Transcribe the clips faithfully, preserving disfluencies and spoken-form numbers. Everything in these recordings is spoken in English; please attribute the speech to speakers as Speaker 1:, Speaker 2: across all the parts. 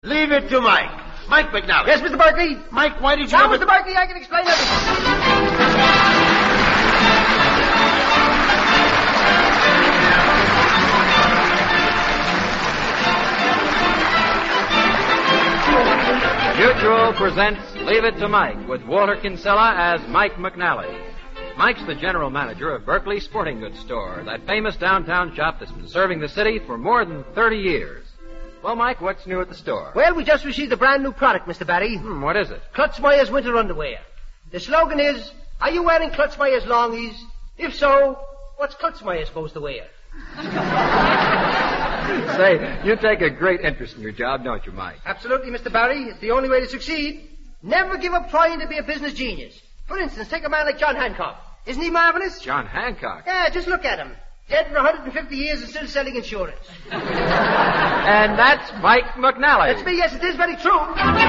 Speaker 1: Leave it to Mike. Mike McNally.
Speaker 2: Yes, Mister Berkeley?
Speaker 1: Mike, why did you
Speaker 2: Now,
Speaker 1: never...
Speaker 2: Mister Berkeley, I can explain everything.
Speaker 3: Mutual presents Leave It to Mike with Walter Kinsella as Mike McNally. Mike's the general manager of Berkeley Sporting Goods Store, that famous downtown shop that's been serving the city for more than thirty years. Well, Mike, what's new at the store?
Speaker 2: Well, we just received a brand new product, Mister Barry.
Speaker 3: Hmm, what is it?
Speaker 2: Klutzmeyer's winter underwear. The slogan is, are you wearing Klutzmeyer's longies? If so, what's Klutzmeyer supposed to wear?
Speaker 3: Say, you take a great interest in your job, don't you, Mike?
Speaker 2: Absolutely, Mister Barry. It's the only way to succeed. Never give up trying to be a business genius. For instance, take a man like John Hancock. Isn't he marvelous?
Speaker 3: John Hancock?
Speaker 2: Yeah, just look at him. Dead for one hundred fifty years and still selling insurance.
Speaker 3: And that's Mike McNally.
Speaker 2: That's me, yes, it is very true.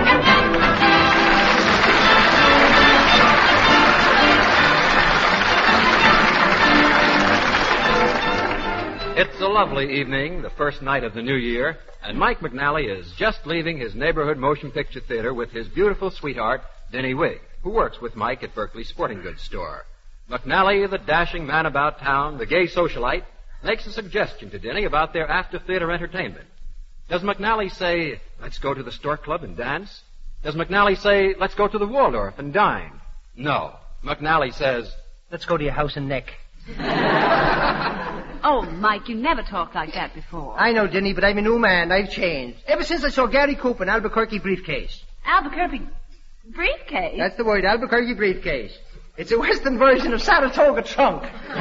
Speaker 3: It's a lovely evening, the first night of the new year, and Mike McNally is just leaving his neighborhood motion picture theater with his beautiful sweetheart, Denny Wigg, who works with Mike at Berkeley Sporting Goods Store. McNally, the dashing man about town, the gay socialite, makes a suggestion to Denny about their after-theater entertainment. Does McNally say, let's go to the Stork Club and dance? Does McNally say, let's go to the Waldorf and dine? No. McNally says,
Speaker 2: let's go to your house and neck.
Speaker 4: Oh, Mike, you never talked like that before.
Speaker 2: I know, Denny, but I'm a new man. I've changed. Ever since I saw Gary Cooper in Albuquerque Briefcase.
Speaker 4: Albuquerque Briefcase?
Speaker 2: That's the word, Albuquerque Briefcase. It's a Western version of Saratoga Trunk.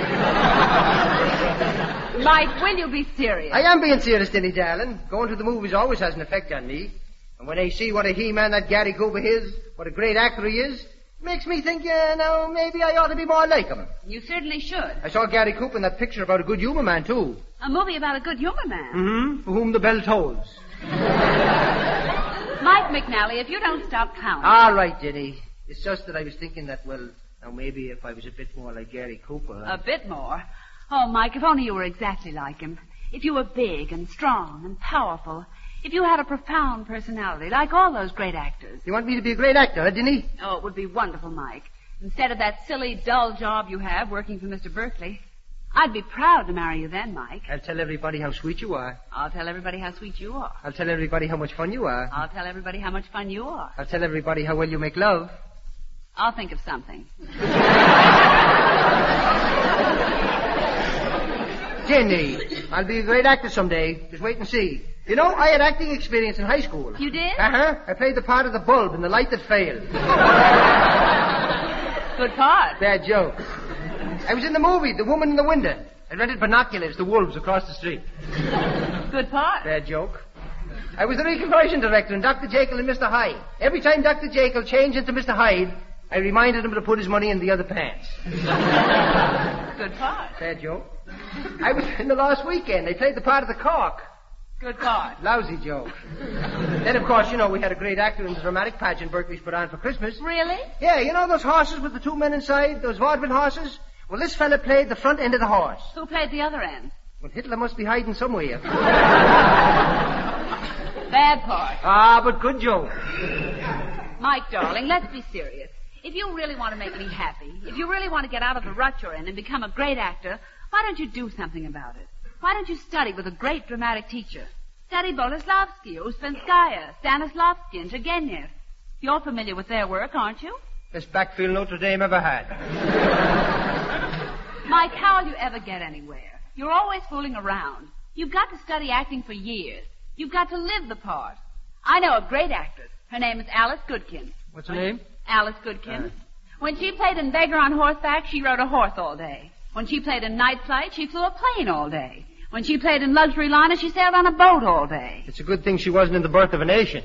Speaker 4: Mike, will you be serious?
Speaker 2: I am being serious, Denny, darling. Going to the movies always has an effect on me. And when I see what a he-man that Gary Cooper is, what a great actor he is, it makes me think, uh, now, maybe I ought to be more like him.
Speaker 4: You certainly should.
Speaker 2: I saw Gary Cooper in that picture about a good humor man, too.
Speaker 4: A movie about a good humor man?
Speaker 2: Mm-hmm. For whom the bell tolls.
Speaker 4: Mike McNally, if you don't stop counting.
Speaker 2: All right, Denny. It's just that I was thinking that, well, now maybe if I was a bit more like Gary Cooper.
Speaker 4: A bit more? Oh, Mike, if only you were exactly like him. If you were big and strong and powerful. If you had a profound personality, like all those great actors.
Speaker 2: You want me to be a great actor, huh, Denny?
Speaker 4: Oh, it would be wonderful, Mike. Instead of that silly, dull job you have working for Mister Berkeley. I'd be proud to marry you then, Mike.
Speaker 2: I'll tell everybody how sweet you are.
Speaker 4: I'll tell everybody how sweet you are.
Speaker 2: I'll tell everybody how much fun you are.
Speaker 4: I'll tell everybody how much fun you are.
Speaker 2: I'll tell everybody how well you make love.
Speaker 4: I'll think of something.
Speaker 2: Jenny, I'll be a great actor someday. Just wait and see. You know, I had acting experience in high school.
Speaker 4: You did?
Speaker 2: Uh-huh. I played the part of the bulb in The Light That Failed.
Speaker 4: Good part.
Speaker 2: Bad joke. I was in the movie, The Woman in the Window. I rented binoculars to wolves across the street.
Speaker 4: Good part.
Speaker 2: Bad joke. I was the reconversion director in Doctor Jekyll and Mister Hyde. Every time Doctor Jekyll changed into Mister Hyde, I reminded him to put his money in the other pants.
Speaker 4: Good part.
Speaker 2: Bad joke. I was in The Last Weekend. I played the part of the cork.
Speaker 4: Good part.
Speaker 2: Lousy joke. Then, of course, you know, we had a great actor in the dramatic pageant Berkeley's put on for Christmas.
Speaker 4: Really?
Speaker 2: Yeah, you know those horses with the two men inside? Those vaudeville horses? Well, this fella played the front end of the horse.
Speaker 4: Who played the other end?
Speaker 2: Well, Hitler must be hiding somewhere.
Speaker 4: Bad part.
Speaker 2: Ah, but good joke.
Speaker 4: Mike, darling, let's be serious. If you really want to make me happy, if you really want to get out of the rut you're in and become a great actor, why don't you do something about it? Why don't you study with a great dramatic teacher? Study Boleslavsky, Uspenskaya, Stanislavski, and Turgenev. You're familiar with their work, aren't you?
Speaker 2: Best backfield Notre Dame ever had.
Speaker 4: Mike, how'll you ever get anywhere? You're always fooling around. You've got to study acting for years. You've got to live the part. I know a great actress. Her name is Alice Goodkin.
Speaker 2: What's her name?
Speaker 4: Alice Goodkin. Uh. When she played in Beggar on Horseback, she rode a horse all day. When she played in Night Flight, she flew a plane all day. When she played in Luxury Liner, she sailed on a boat all day.
Speaker 2: It's a good thing she wasn't in The Birth of a Nation.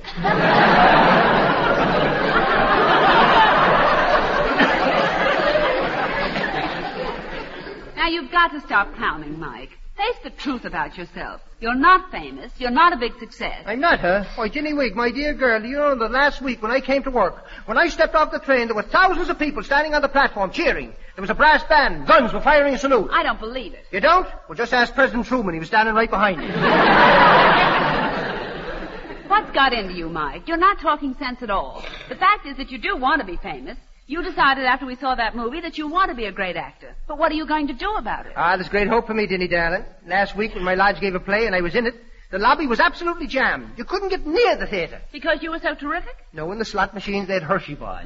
Speaker 4: Now, you've got to stop clowning, Mike. Face the truth about yourself. You're not famous. You're not a big success.
Speaker 2: I'm not, huh? Why, Jenny Wigg, my dear girl, you know, the last week when I came to work, when I stepped off the train, there were thousands of people standing on the platform cheering. There was a brass band. Guns were firing a salute.
Speaker 4: I don't believe it.
Speaker 2: You don't? Well, just ask President Truman. He was standing right behind you.
Speaker 4: Why, What's got into you, Mike? You're not talking sense at all. The fact is that you do want to be famous. You decided after we saw that movie that you want to be a great actor. But what are you going to do about it?
Speaker 2: Ah, there's great hope for me, Dinny, darling. Last week when my lodge gave a play and I was in it, the lobby was absolutely jammed. You couldn't get near the theater.
Speaker 4: Because you were so terrific?
Speaker 2: No, in the slot machines they had Hershey bars.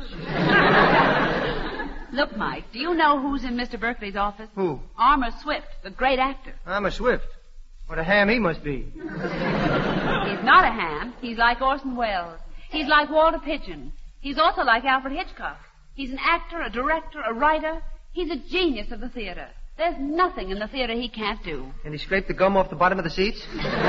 Speaker 4: Look, Mike, do you know who's in Mister Berkeley's office?
Speaker 2: Who?
Speaker 4: Armour Swift, the great actor.
Speaker 2: Armour Swift. What a ham he must be.
Speaker 4: He's not a ham. He's like Orson Welles. He's like Walter Pidgeon. He's also like Alfred Hitchcock. He's an actor, a director, a writer. He's a genius of the theater. There's nothing in the theater he can't do.
Speaker 2: Can he scrape the gum off the bottom of the seats?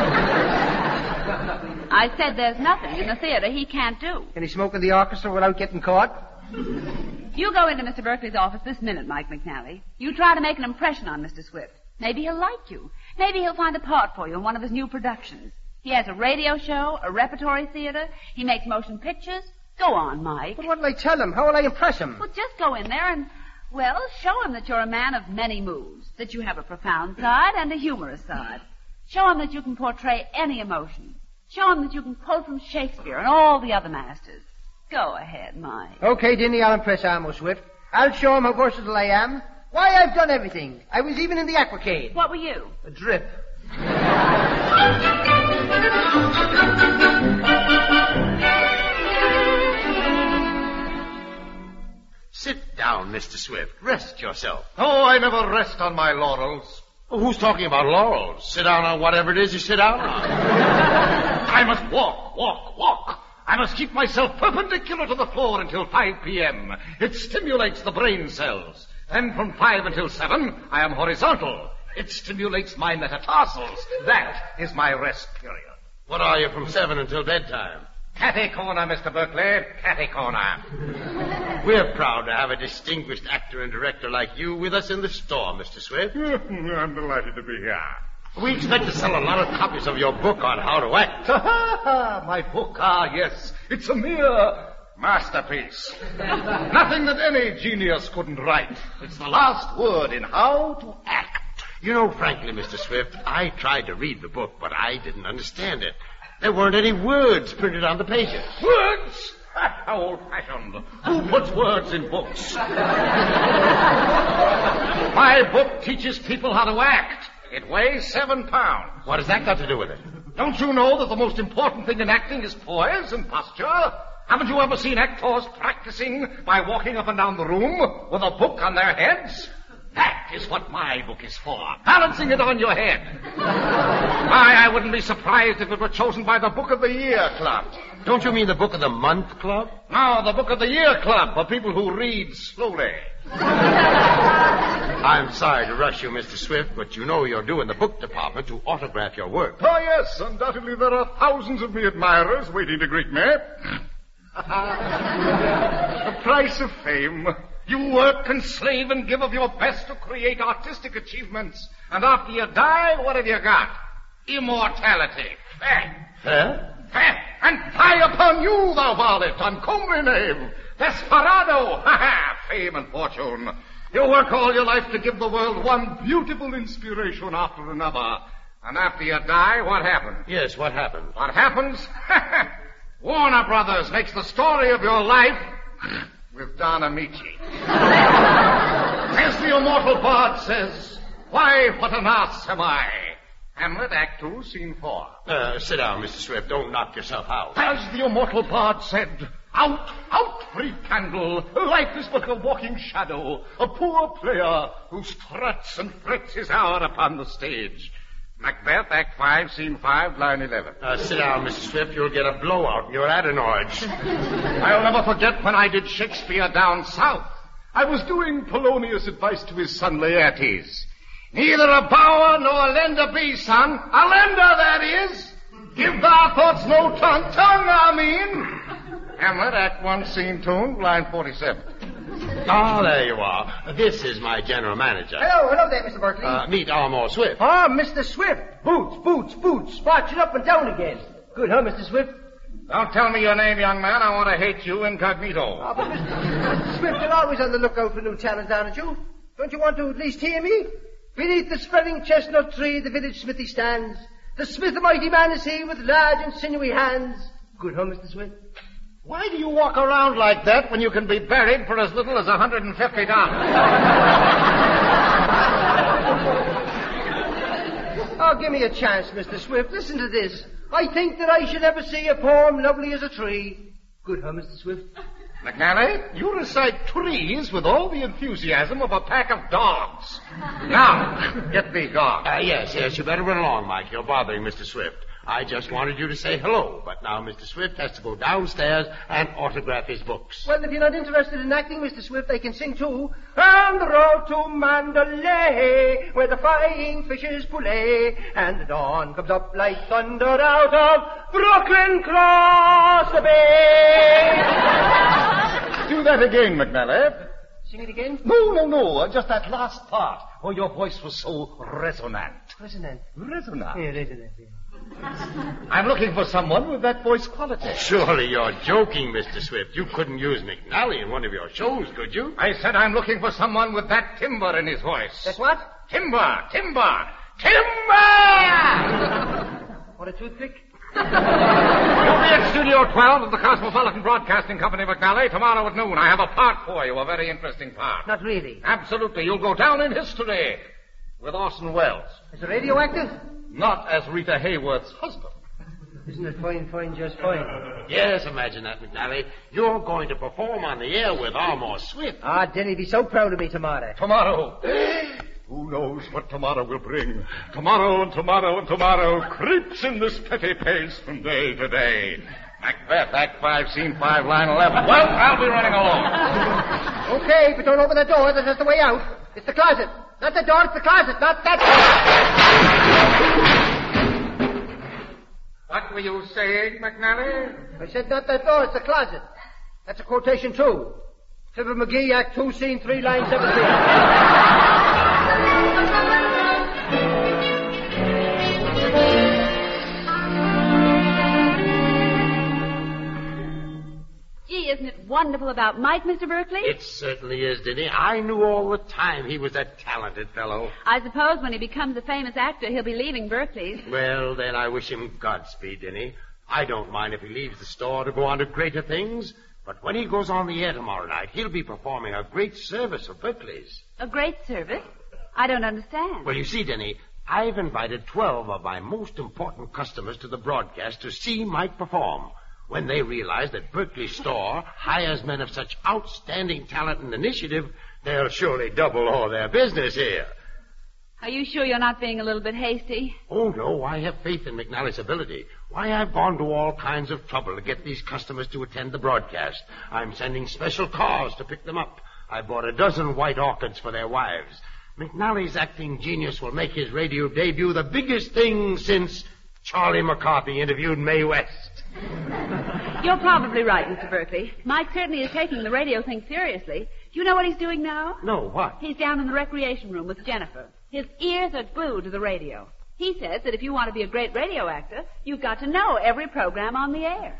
Speaker 4: I said there's nothing in the theater he can't do.
Speaker 2: Can he smoke in the orchestra without getting caught?
Speaker 4: You go into Mister Berkeley's office this minute, Mike McNally. You try to make an impression on Mister Swift. Maybe he'll like you. Maybe he'll find a part for you in one of his new productions. He has a radio show, a repertory theater. He makes motion pictures. Go on, Mike.
Speaker 2: But what'll I tell him? How will I impress him?
Speaker 4: Well, just go in there and, well, show him that you're a man of many moves, that you have a profound side and a humorous side. Show him that you can portray any emotion. Show him that you can quote from Shakespeare and all the other masters. Go ahead, Mike.
Speaker 2: Okay, Dinny, I'll impress Armour Swift. I'll show him how versatile I am. Why, I've done everything. I was even in the aquacade.
Speaker 4: What were you?
Speaker 2: A drip.
Speaker 1: Sit down, Mister Swift. Rest yourself.
Speaker 5: Oh, I never rest on my laurels.
Speaker 1: Well, who's talking about laurels? Sit down on whatever it is you sit down on.
Speaker 5: I must walk, walk, walk. I must keep myself perpendicular to the floor until five p.m. It stimulates the brain cells. Then from five until seven, I am horizontal. It stimulates my metatarsals. That is my rest period.
Speaker 1: What are you from seven until bedtime?
Speaker 5: Catty corner, Mister Berkeley. Catty corner.
Speaker 1: We're proud to have a distinguished actor and director like you with us in the store, Mister Swift.
Speaker 5: I'm delighted to be here.
Speaker 1: We expect to sell a lot of copies of your book on how to act.
Speaker 5: My book, ah, yes. It's a mere masterpiece. Nothing that any genius couldn't write. It's the last word in how to act.
Speaker 1: You know, frankly, Mister Swift, I tried to read the book, but I didn't understand it. There weren't any words printed on the pages.
Speaker 5: Words? How old-fashioned. Who puts words in books? My book teaches people how to act. It weighs seven pounds.
Speaker 1: What has that got to do with it?
Speaker 5: Don't you know that the most important thing in acting is poise and posture? Haven't you ever seen actors practicing by walking up and down the room with a book on their heads? That is what my book is for, balancing it on your head. Why, I wouldn't be surprised if it were chosen by the Book of the Year Club.
Speaker 1: Don't you mean the Book of the Month Club?
Speaker 5: No, the Book of the Year Club for people who read slowly.
Speaker 1: I'm sorry to rush you, Mister Swift, but you know you're due in the book department to autograph your work.
Speaker 5: Oh, yes, undoubtedly there are thousands of me admirers waiting to greet me. The price of fame. You work and slave and give of your best to create artistic achievements. And after you die, what have you got? Immortality. Fair.
Speaker 1: Fair?
Speaker 5: Fair. And fie upon you, thou varlet, uncomely knave. Desperado. Ha ha. Fame and fortune. You work all your life to give the world one beautiful inspiration after another. And after you die, what happens?
Speaker 1: Yes, what happens?
Speaker 5: What happens? Warner Brothers makes the story of your life with Don Amici. As the immortal bard says, why, what an ass am I? Hamlet, Act Two, Scene Four.
Speaker 1: Uh, sit down, Mister Swift. Don't knock yourself out.
Speaker 5: As the immortal bard said, out, out, brief candle. Life is but a walking shadow, a poor player who struts and frets his hour upon the stage. Macbeth, Act Five, Scene Five, Line Eleven.
Speaker 1: Uh, sit down, Mister Swift. You'll get a blowout in your adenoids.
Speaker 5: I'll never forget when I did Shakespeare down south. I was doing Polonius' advice to his son Laertes. Neither a bower nor a lender be, son. A lender, that is. Give thy thoughts no tongue. Tongue, I mean. Hamlet, Act One, Scene Two, Line forty-seven.
Speaker 1: Ah, there you are. This is my general manager.
Speaker 2: Hello, hello there, Mister Berkeley.
Speaker 1: Uh, meet Armour Swift.
Speaker 2: Ah, Mister Swift. Boots, boots, boots. Marching up and down again. Good, huh, Mister Swift?
Speaker 5: Don't tell me your name, young man. I want to hate you incognito.
Speaker 2: Ah, but Mister Swift, you're always on the lookout for new talent, aren't you? Don't you want to at least hear me? Beneath the spreading chestnut tree, the village smithy stands. The smith, a mighty man, is he, with large and sinewy hands. Good, huh, Mister Swift?
Speaker 5: Why do you walk around like that when you can be buried for as little as one hundred fifty dollars?
Speaker 2: Oh, give me a chance, Mister Swift. Listen to this. I think that I should ever see a poem lovely as a tree. Good, huh, Mister Swift?
Speaker 5: McNally, you recite trees with all the enthusiasm of a pack of dogs. Now, get me gone.
Speaker 1: Uh, yes, yes, you better run along, Mike. You're bothering Mister Swift. I just wanted you to say hello, but now Mister Swift has to go downstairs and autograph his books.
Speaker 2: Well, if you're not interested in acting, Mister Swift, I can sing too. On the road to Mandalay, where the flying fishes pulley, and the dawn comes up like thunder out of Brooklyn across the bay.
Speaker 5: Do that again, McNally.
Speaker 2: Sing it again?
Speaker 5: No, no, no. Just that last part, where your voice was so resonant.
Speaker 2: Resonant.
Speaker 5: Resonant.
Speaker 2: Yeah, resonant, yeah.
Speaker 5: I'm looking for someone with that voice quality.
Speaker 1: Surely you're joking, Mister Swift. You couldn't use McNally in one of your shows, could you?
Speaker 5: I said I'm looking for someone with that timber in his voice.
Speaker 2: That's what?
Speaker 5: Timber, timber, timber!
Speaker 2: What, a toothpick?
Speaker 5: You'll be at Studio twelve of the Cosmopolitan Broadcasting Company, McNally, tomorrow at noon. I have a part for you, a very interesting part.
Speaker 2: Not really.
Speaker 5: Absolutely. You'll go down in history with Orson Welles.
Speaker 2: As a radioactive?
Speaker 5: Not as Rita Hayworth's husband.
Speaker 2: Isn't it fine, fine, just fine?
Speaker 1: Yes, imagine that, McNally. You're going to perform on the air with Elmore Swift.
Speaker 2: Ah, Denny'd be so proud of me tomorrow.
Speaker 5: Tomorrow. Who knows what tomorrow will bring? Tomorrow and tomorrow and tomorrow creeps in this petty pace from day to day. Macbeth, Act five, Scene five, Line eleven. Well, I'll be running along.
Speaker 2: Okay, but don't open the door. That's the way out. It's the closet. Not the door, it's the closet. Not that door.
Speaker 5: What were you saying, McNally?
Speaker 2: I said not that door, it's the closet. That's a quotation, too. Fibber McGee, Act two, Scene three, Line seventeen.
Speaker 4: Gee, isn't it wonderful about Mike, Mister Berkeley?
Speaker 1: It certainly is, Denny. I knew all the time he was a talented fellow.
Speaker 4: I suppose when he becomes a famous actor, he'll be leaving Berkeley's.
Speaker 1: Well, then I wish him Godspeed, Denny. I don't mind if he leaves the store to go on to greater things, but when he goes on the air tomorrow night, he'll be performing a great service for Berkeley's.
Speaker 4: A great service? I don't understand.
Speaker 1: Well, you see, Denny, I've invited twelve of my most important customers to the broadcast to see Mike perform. When they realize that Berkeley's store hires men of such outstanding talent and initiative, they'll surely double all their business here.
Speaker 4: Are you sure you're not being a little bit hasty?
Speaker 1: Oh, no, I have faith in McNally's ability. Why, I've gone to all kinds of trouble to get these customers to attend the broadcast. I'm sending special cars to pick them up. I bought a dozen white orchids for their wives. McNally's acting genius will make his radio debut the biggest thing since Charlie McCarthy interviewed Mae West.
Speaker 4: You're probably right, Mister Berkeley. Mike certainly is taking the radio thing seriously. Do you know what he's doing now?
Speaker 1: No, what?
Speaker 4: He's down in the recreation room with Jennifer. His ears are glued to the radio. He says that if you want to be a great radio actor, you've got to know every program on the air.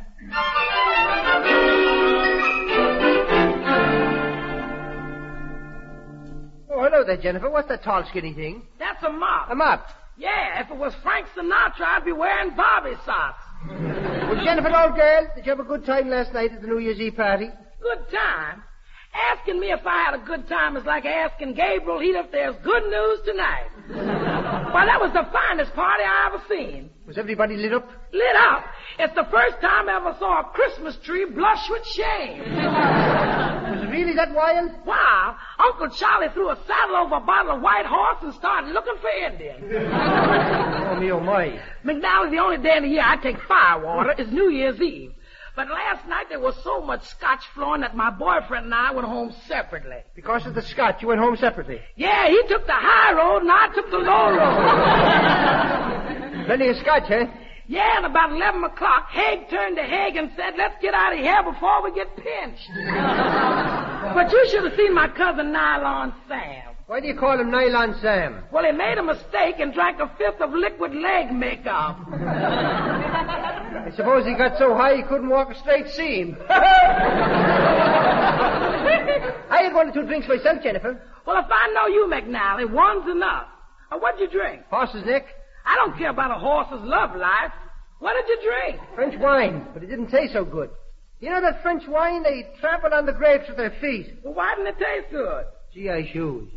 Speaker 2: Oh, hello there, Jennifer. What's that tall, skinny thing?
Speaker 6: That's a mop.
Speaker 2: A mop.
Speaker 6: Yeah, if it was Frank Sinatra, I'd be wearing Bobby socks.
Speaker 2: Well, Jennifer, old girl, did you have a good time last night at the New Year's Eve party?
Speaker 6: Good time? Asking me if I had a good time is like asking Gabriel Heat if there's good news tonight. Well, that was the finest party I ever seen.
Speaker 2: Was everybody lit up?
Speaker 6: Lit up? It's the first time I ever saw a Christmas tree blush with shame.
Speaker 2: Was it really that wild?
Speaker 6: Wow. Uncle Charlie threw a saddle over a bottle of White Horse and started looking for Indians.
Speaker 2: Oh, me, oh, my.
Speaker 6: McNally's the only day in the year I take firewater is New Year's Eve. But last night there was so much scotch flowing that my boyfriend and I went home separately.
Speaker 2: Because of the scotch, you went home separately?
Speaker 6: Yeah, he took the high road and I took the low road.
Speaker 2: Plenty of scotch, eh?
Speaker 6: Yeah, and about eleven o'clock, Haig turned to Haig and said, let's get out of here before we get pinched. But you should have seen my cousin Nylon Sam.
Speaker 2: Why do you call him Nylon Sam?
Speaker 6: Well, he made a mistake and drank a fifth of liquid leg makeup.
Speaker 2: I suppose he got so high he couldn't walk a straight seam. I had one or two drinks myself, Jennifer.
Speaker 6: Well, if I know you, McNally, one's enough. Uh, what'd you drink?
Speaker 2: Horse's neck.
Speaker 6: I don't care about a horse's love life. What did you drink?
Speaker 2: French wine, but it didn't taste so good. You know that French wine, they trample on the grapes with their feet.
Speaker 6: Well, why didn't it taste good?
Speaker 2: G I shoes.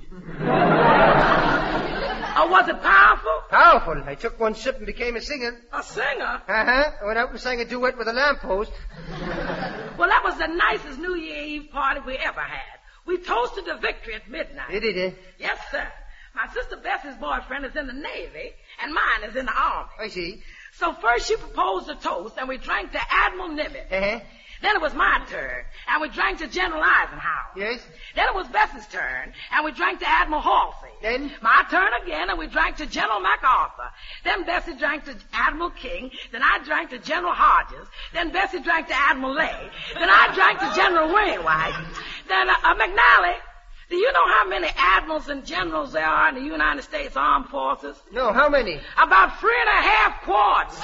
Speaker 6: Oh, was it powerful?
Speaker 2: Powerful. I took one sip and became a singer.
Speaker 6: A singer?
Speaker 2: Uh-huh. I went out and sang a duet with a lamppost.
Speaker 6: Well, that was the nicest New Year Eve party we ever had. We toasted to victory at midnight.
Speaker 2: You did, eh?
Speaker 6: Yes, sir. My sister Bessie's boyfriend is in the Navy, and mine is in the Army.
Speaker 2: I see.
Speaker 6: So first she proposed a toast, and we drank to Admiral Nimitz.
Speaker 2: Uh-huh.
Speaker 6: Then it was my turn, and we drank to General Eisenhower.
Speaker 2: Yes?
Speaker 6: Then it was Bessie's turn, and we drank to Admiral Halsey.
Speaker 2: Then?
Speaker 6: My turn again, and we drank to General MacArthur. Then Bessie drank to Admiral King. Then I drank to General Hodges. Then Bessie drank to Admiral Lay. Then I drank to General Wainwright. Then, uh, uh, McNally, do you know how many admirals and generals there are in the United States Armed Forces?
Speaker 2: No, how many?
Speaker 6: About three and a half quarts.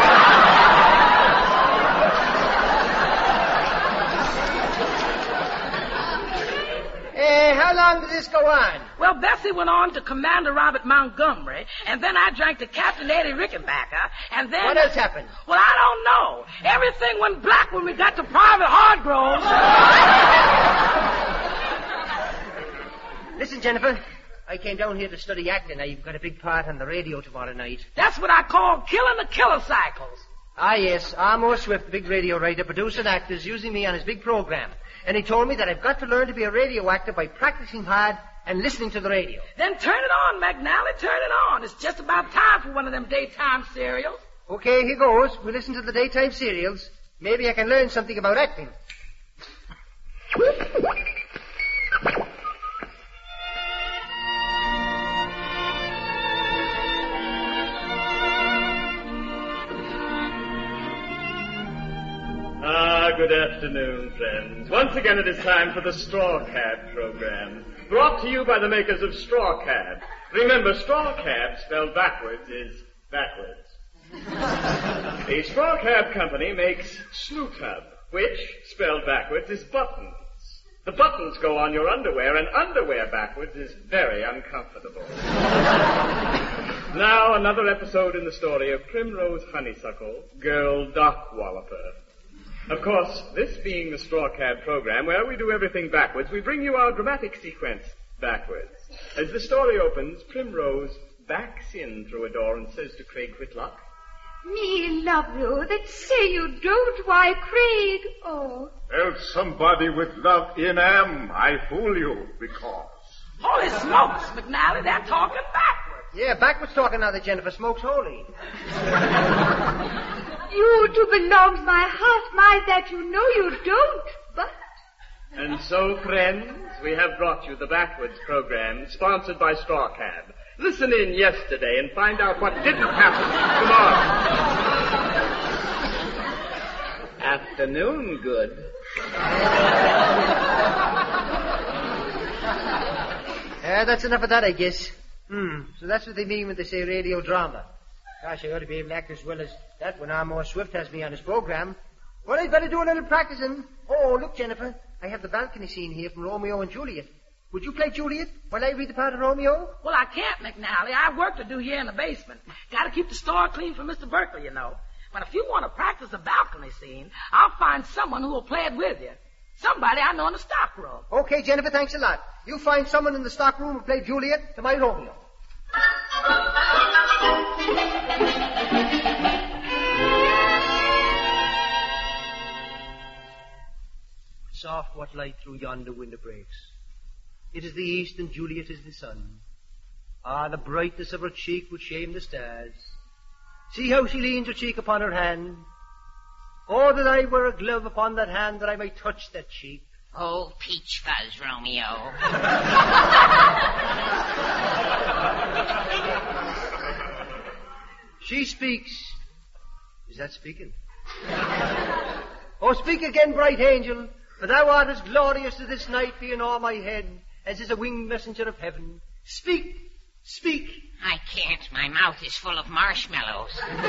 Speaker 2: Eh, how long did this go on?
Speaker 6: Well, Bessie went on to Commander Robert Montgomery, and then I drank to Captain Eddie Rickenbacker, and then...
Speaker 2: What else happened?
Speaker 6: Well, I don't know. Everything went black when we got to Private Hardgroves.
Speaker 2: Listen, Jennifer, I came down here to study acting. Now, you've got a big part on the radio tomorrow night.
Speaker 6: That's what I call killing the killer cycles.
Speaker 2: Ah, yes. Armour Swift, the big radio writer, producer and actor, is using me on his big program. And he told me that I've got to learn to be a radio actor by practicing hard and listening to the radio.
Speaker 6: Then turn it on, McNally. Turn it on. It's just about time for one of them daytime serials.
Speaker 2: Okay, here goes. We listen to the daytime serials. Maybe I can learn something about acting.
Speaker 7: Ah, good afternoon, friends. Once again it is time for the Straw Cab program, brought to you by the makers of Straw Cab. Remember, Straw Cab spelled backwards is backwards. The Straw Cab Company makes Slew Tub, which, spelled backwards, is buttons. The buttons go on your underwear, and underwear backwards is very uncomfortable. Now, another episode in the story of Primrose Honeysuckle, Girl Dock Walloper. Of course, this being the Straw Cab program, where we do everything backwards, we bring you our dramatic sequence backwards. As the story opens, Primrose backs in through a door and says to Craig Whitlock,
Speaker 8: "Me love you, that say you don't, why, Craig, oh."
Speaker 5: Well, somebody with love in am, I fool you, because...
Speaker 6: Holy smokes, McNally, they're talking backwards.
Speaker 2: Yeah, backwards talking now that Jennifer smokes holy.
Speaker 8: You do belong to my heart, my, that you know you don't, but...
Speaker 7: And so, friends, we have brought you the Backwards program, sponsored by Straw Cab. Listen in yesterday and find out what didn't happen tomorrow. Afternoon, good.
Speaker 2: Yeah, that's enough of that, I guess. Hmm, so that's what they mean when they say radio drama. Gosh, I ought to be able to act as well as that when Armour Swift has me on his program. Well, I'd better do a little practicing. Oh, look, Jennifer, I have the balcony scene here from Romeo and Juliet. Would you play Juliet while I read the part of Romeo?
Speaker 6: Well, I can't, McNally. I have work to do here in the basement. Got to keep the store clean for Mister Berkeley, you know. But if you want to practice the balcony scene, I'll find someone who will play it with you. Somebody I know in the stock room.
Speaker 2: Okay, Jennifer, thanks a lot. You find someone in the stock room who will play Juliet to my Romeo. Soft what light through yonder window breaks. It is the east and Juliet is the sun. Ah, the brightness of her cheek would shame the stars. See how she leans her cheek upon her hand. Oh, that I were a glove upon that hand that I might touch that cheek.
Speaker 9: Oh, peach fuzz, Romeo.
Speaker 2: She speaks. Is that speaking? Oh, speak again, bright angel, for thou art as glorious as this night being o'er my head, as is a winged messenger of heaven. Speak, speak.
Speaker 9: I can't. My mouth is full of marshmallows.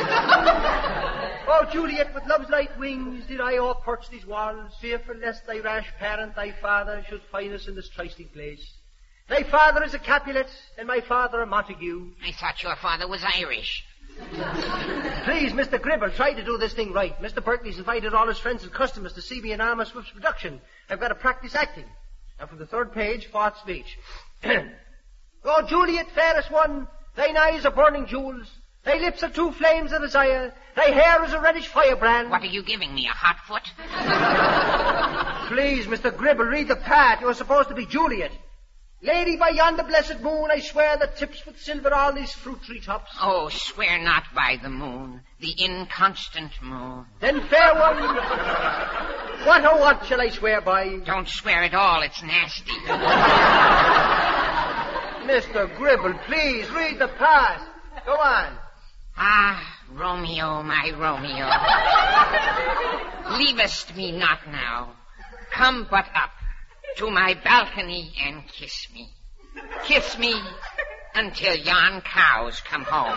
Speaker 2: Oh, Juliet, with love's light wings did I o'erperch these walls, fearful lest thy rash parent, thy father, should find us in this trysting place. Thy father is a Capulet, and my father a Montague.
Speaker 9: I thought your father was Irish.
Speaker 2: Please, Mister Gribble, try to do this thing right. Mister Berkeley's invited all his friends and customers to see me in Alma Swift's production. I've got to practice acting. Now, from the third page, fourth speech. Oh, Juliet, fairest one, thine eyes are burning jewels. Thy lips are two flames of desire. Thy hair is a reddish firebrand.
Speaker 9: What are you giving me, a hot foot?
Speaker 2: Please, Mister Gribble, read the part. You're supposed to be Juliet. Lady, by yonder blessed moon, I swear that tips with silver all these fruit tree tops.
Speaker 9: Oh, swear not by the moon, the inconstant moon.
Speaker 2: Then, fair one, what or what shall I swear by?
Speaker 9: Don't swear at all, it's nasty.
Speaker 2: Mister Gribble, please, read the part. Go on.
Speaker 9: Ah, Romeo, my Romeo. Leavest me not now. Come but up to my balcony and kiss me. Kiss me until yon cows come home.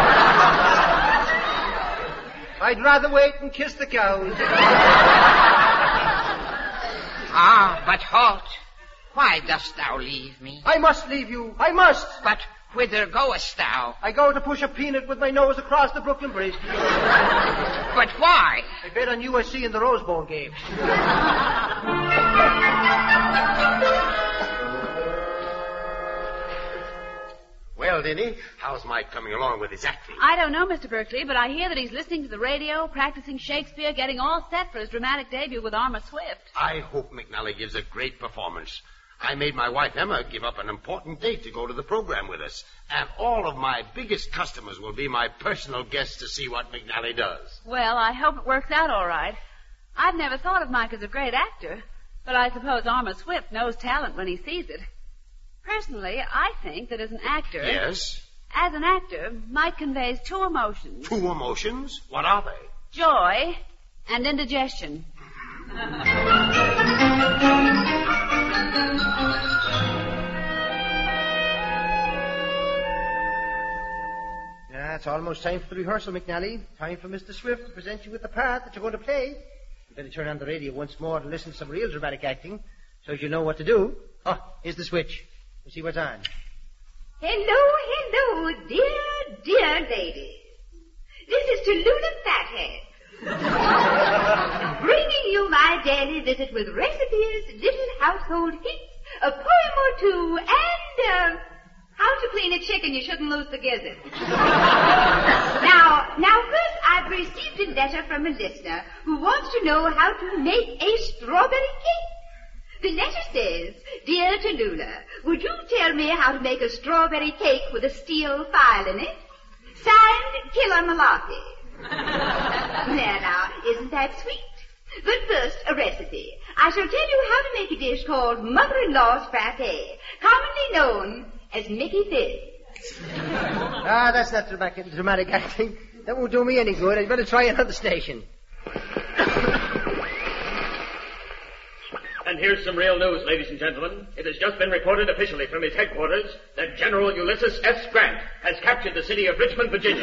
Speaker 2: I'd rather wait and kiss the cows.
Speaker 9: Ah, but halt. Why dost thou leave me?
Speaker 2: I must leave you. I must.
Speaker 9: But whither goest thou?
Speaker 2: I go to push a peanut with my nose across the Brooklyn Bridge.
Speaker 9: But why?
Speaker 2: I bet on U S C in the Rose Bowl game.
Speaker 1: Well, Denny, how's Mike coming along with his acting?
Speaker 4: I don't know, Mister Berkeley, but I hear that he's listening to the radio, practicing Shakespeare, getting all set for his dramatic debut with Armour Swift.
Speaker 1: I hope McNally gives a great performance. I made my wife Emma give up an important date to go to the program with us. And all of my biggest customers will be my personal guests to see what McNally does.
Speaker 4: Well, I hope it works out all right. I've never thought of Mike as a great actor, but I suppose Armour Swift knows talent when he sees it. Personally, I think that as an actor...
Speaker 1: Yes?
Speaker 4: As an actor, Mike conveys two emotions.
Speaker 1: Two emotions? What are they?
Speaker 4: Joy and indigestion.
Speaker 2: Yeah, it's almost time for the rehearsal, McNally. Time for Mister Swift to present you with the part that you're going to play. You better turn on the radio once more to listen to some real dramatic acting so as you know what to do. Oh, here's the switch. We'll see what's on.
Speaker 8: Hello, hello, dear, dear ladies. This is Tallulah Fathead. Bringing you my daily visit with recipes, little household hits, a poem or two, and, uh, how to clean a chicken you shouldn't lose the gizzard. now, now first I've received a letter from a listener who wants to know how to make a strawberry cake. The letter says, Dear Tallulah, would you tell me how to make a strawberry cake with a steel file in it? Signed, Killer Malarkey. There now, isn't that sweet? But first, a recipe. I shall tell you how to make a dish called Mother-in-Law's Frappé, commonly known as Mickey Fizz.
Speaker 2: Ah, that's not dramatic, dramatic acting. That won't do me any good. I'd better try another station.
Speaker 7: And here's some real news, ladies and gentlemen. It has just been reported officially from his headquarters that General Ulysses S. Grant has captured the city of Richmond, Virginia.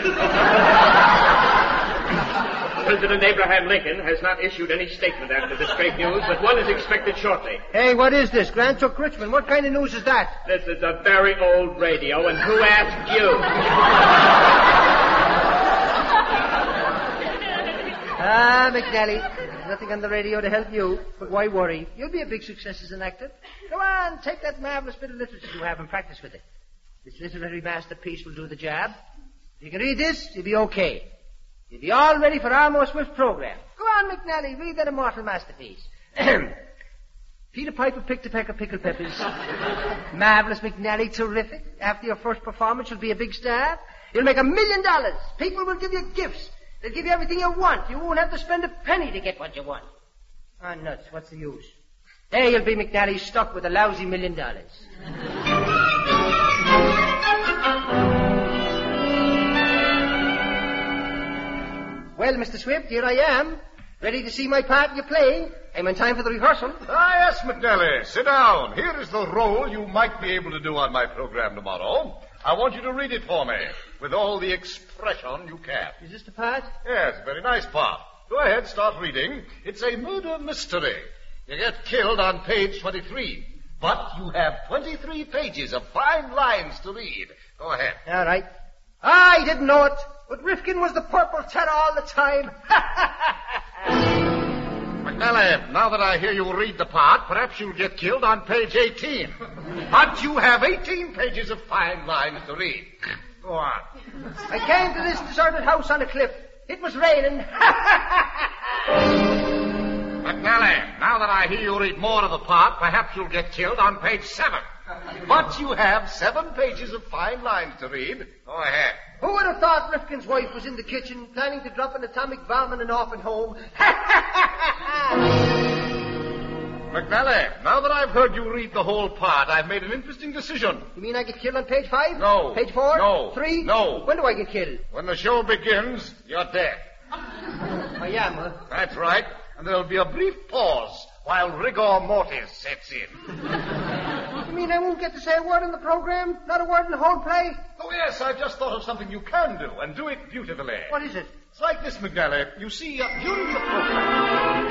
Speaker 7: President Abraham Lincoln has not issued any statement after this great news, but one is expected shortly.
Speaker 2: Hey, what is this? Grant took Richmond. What kind of news is that?
Speaker 7: This is a very old radio, and who asked you?
Speaker 2: Ah, McNally, there's nothing on the radio to help you, but why worry? You'll be a big success as an actor. Come on, take that marvelous bit of literature you have and practice with it. This literary masterpiece will do the job. If you can read this, you'll be okay. You'll be all ready for Armour Swift's program. Go on, McNally, read that immortal masterpiece. Peter Piper picked a peck of pickled peppers. Marvelous, McNally, terrific. After your first performance, you'll be a big star. You'll make a million dollars. People will give you gifts. They'll give you everything you want. You won't have to spend a penny to get what you want. Ah, nuts. What's the use? There you'll be, McNally, stuck with a lousy million dollars. Well, Mister Swift, here I am. Ready to see my part you're playing. I'm in time for the rehearsal.
Speaker 5: Ah, yes, McNally. Sit down. Here is the role you might be able to do on my program tomorrow. I want you to read it for me with all the expression you can.
Speaker 2: Is this the part?
Speaker 5: Yes, very nice part. Go ahead, start reading. It's a murder mystery. You get killed on page twenty-three, but you have twenty-three pages of fine lines to read. Go ahead.
Speaker 2: All right. I didn't know it. but Rifkin was the purple terror all the time.
Speaker 5: McNally, now that I hear you read the part, perhaps you'll get killed on page eighteen. But you have eighteen pages of fine lines to read. Go on.
Speaker 2: I came to this deserted house on a cliff. It was raining.
Speaker 5: McNally, now that I hear you read more of the part, perhaps you'll get killed on page seven. But you have seven pages of fine lines to read. Go ahead.
Speaker 2: Who would have thought Rifkin's wife was in the kitchen planning to drop an atomic bomb in an orphan home?
Speaker 5: McNally, now that I've heard you read the whole part, I've made an interesting decision.
Speaker 2: You mean I get killed on page five?
Speaker 5: No.
Speaker 2: Page four?
Speaker 5: No.
Speaker 2: Three?
Speaker 5: No.
Speaker 2: When do I get killed?
Speaker 5: When the show begins, you're dead.
Speaker 2: I am, huh?
Speaker 5: That's right. And there'll be a brief pause while rigor mortis sets in.
Speaker 2: You mean I won't get to say a word in the program? Not a word in the whole play?
Speaker 5: Oh, yes, I've just thought of something you can do, and do it beautifully.
Speaker 2: What is it?
Speaker 5: It's like this, McNally. You see, uh, during the program...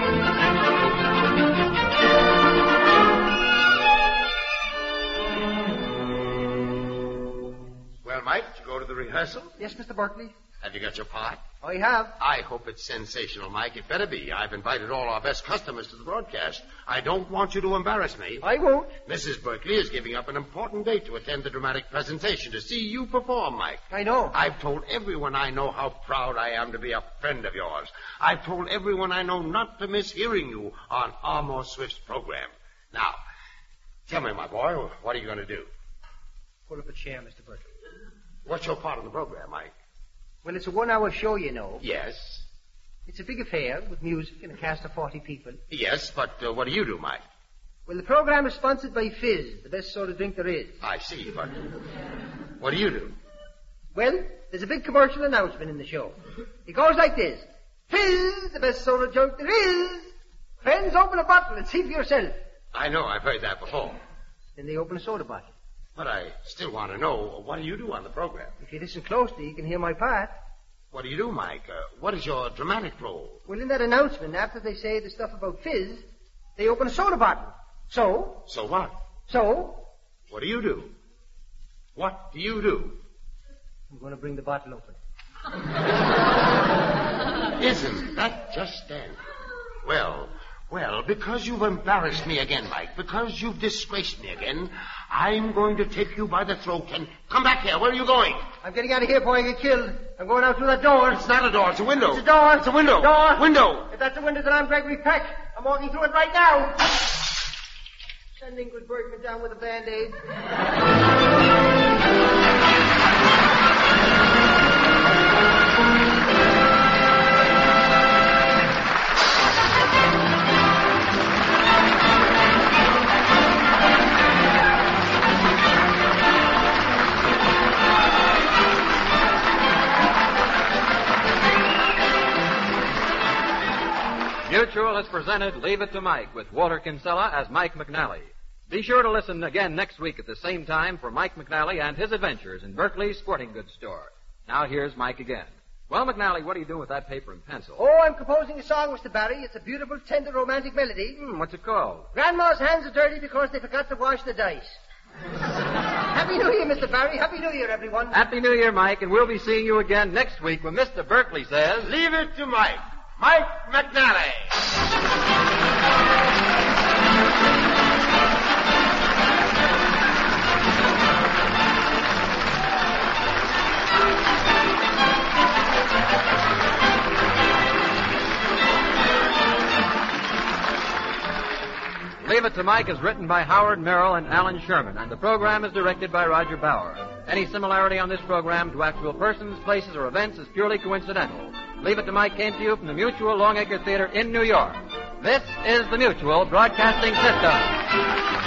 Speaker 1: Well, Mike, did you go to the rehearsal?
Speaker 2: Yes, Mister Berkeley.
Speaker 1: Have you got your part?
Speaker 2: I have.
Speaker 1: I hope it's sensational, Mike. It better be. I've invited all our best customers to the broadcast. I don't want you to embarrass me.
Speaker 2: I won't.
Speaker 1: Missus Berkeley is giving up an important date to attend the dramatic presentation to see you perform, Mike.
Speaker 2: I know.
Speaker 1: I've told everyone I know how proud I am to be a friend of yours. I've told everyone I know not to miss hearing you on Armour Swift's program. Now, tell me, my boy, what are you going to do?
Speaker 2: Pull up a chair, Mister Berkeley.
Speaker 1: What's your part of the program, Mike?
Speaker 2: Well, it's a one-hour show, you know.
Speaker 1: Yes.
Speaker 2: It's a big affair with music and a cast of forty people.
Speaker 1: Yes, but uh, what do you do, Mike?
Speaker 2: Well, the program is sponsored by Fizz, the best sort of drink there is.
Speaker 1: I see, but what do you do?
Speaker 2: Well, there's a big commercial announcement in the show. It goes like this. Fizz, the best sort of drink there is. Friends, open a bottle and see for yourself.
Speaker 1: I know, I've heard that before.
Speaker 2: Then they open a soda bottle.
Speaker 1: But I still want to know, what do you do on the program?
Speaker 2: If you listen closely, you can hear my part.
Speaker 1: What do you do, Mike? Uh, what is your dramatic role?
Speaker 2: Well, in that announcement, after they say the stuff about Fizz, they open a soda bottle. So?
Speaker 1: So what?
Speaker 2: So?
Speaker 1: What do you do? What do you do?
Speaker 2: I'm going to bring the bottle open.
Speaker 1: Isn't that just dandy? Well, well, because you've embarrassed me again, Mike, because you've disgraced me again, I'm going to take you by the throat and come back here. Where are you going?
Speaker 2: I'm getting out of here before I get killed. I'm going out through that door.
Speaker 1: It's not a door, it's a window.
Speaker 2: It's a door.
Speaker 1: It's a window.
Speaker 2: Door.
Speaker 1: Window.
Speaker 2: If that's a window, then I'm Gregory Peck. I'm walking through it right now. Send Ingrid Bergman down with a Band-Aid.
Speaker 3: Mutual has presented Leave It to Mike with Walter Kinsella as Mike McNally. Be sure to listen again next week at the same time for Mike McNally and his adventures in Berkeley's sporting goods store. Now here's Mike again. Well, McNally, what are you doing with that paper and pencil?
Speaker 2: Oh, I'm composing a song, Mister Barry. It's a beautiful, tender, romantic melody.
Speaker 3: Hmm, what's it called?
Speaker 2: Grandma's hands are dirty because they forgot to wash the dice. Happy New Year, Mister Barry. Happy New Year, everyone.
Speaker 3: Happy New Year, Mike, and we'll be seeing you again next week when Mister Berkeley says...
Speaker 1: Leave it to Mike. Mike McNally.
Speaker 3: Leave It to Mike is written by Howard Merrill and Alan Sherman, and the program is directed by Roger Bauer. Any similarity on this program to actual persons, places, or events is purely coincidental. Leave It to Mike came to you from the Mutual Longacre Theater in New York. This is the Mutual Broadcasting System.